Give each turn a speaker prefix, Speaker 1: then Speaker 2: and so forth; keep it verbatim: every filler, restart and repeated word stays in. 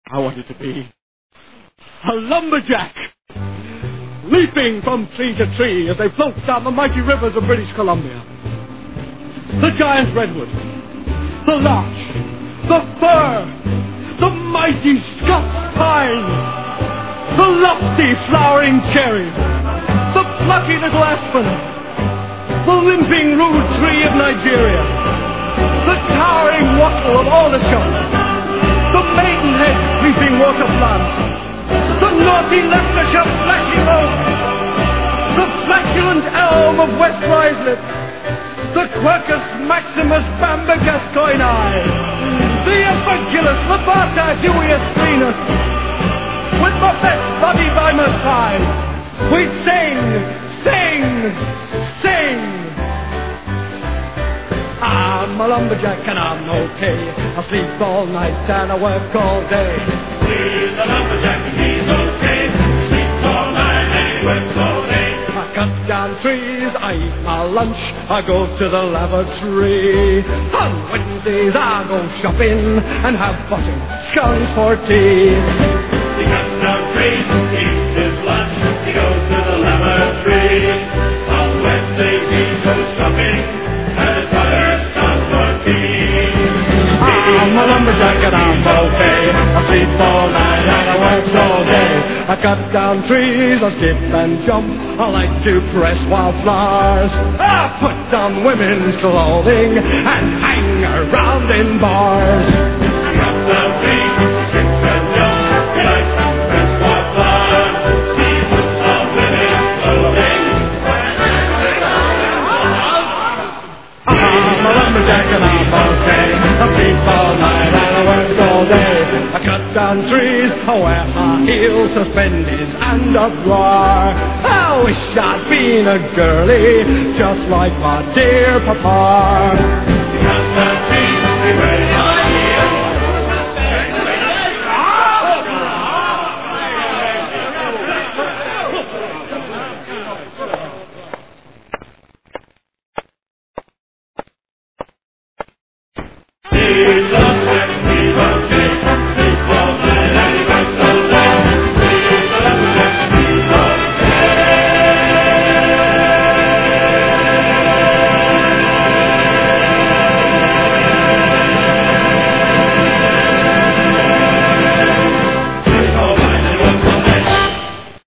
Speaker 1: I wanted to be a lumberjack, leaping from tree to tree as they float down the mighty rivers of British Columbia. The giant redwood, the larch, the fir, the mighty Scots pine, the lofty flowering cherry, the plucky little aspen, the limping rude tree of Nigeria, the towering wattle of Aldershot, the maidenhead leaping water plant, the naughty Leicestershire flashing oak, the flatulent elm of West Ruislip, the Quercus maximus bamba gascoignei, the Avunculus labata huius venus, with my best buddy by my side, we sing, sing, sing. I'm a lumberjack and I'm okay. I sleep all night and I work all day.
Speaker 2: He's a lumberjack and he's okay. Sleeps all night and he works all day.
Speaker 1: I cut down trees, I eat my lunch, I go to the lavatory. On Wednesdays I go shopping and have button scones for tea.
Speaker 2: He cuts down trees, he eats his lunch, he goes to the lavatory. On Wednesdays he goes shopping and his butter scones for tea.
Speaker 1: I'm a lumberjack and I'm okay. I sleep all night and I work all day. I cut down trees, I skip and jump. I like to press wildflowers. I put on women's clothing and hang around in bars.
Speaker 2: He cuts down trees, he skips and jumps. He likes to press wildflowers. He puts on women's clothing.
Speaker 1: I'm a lumberjack and I'm okay. I sleep all night and I work all day. I cut down trees, I wear high heels, suspenders and a bra. I wish I'd been a girlie, just like my dear papa.
Speaker 2: He cuts down trees, he wears high heels. He's a lumberjack, he's okay.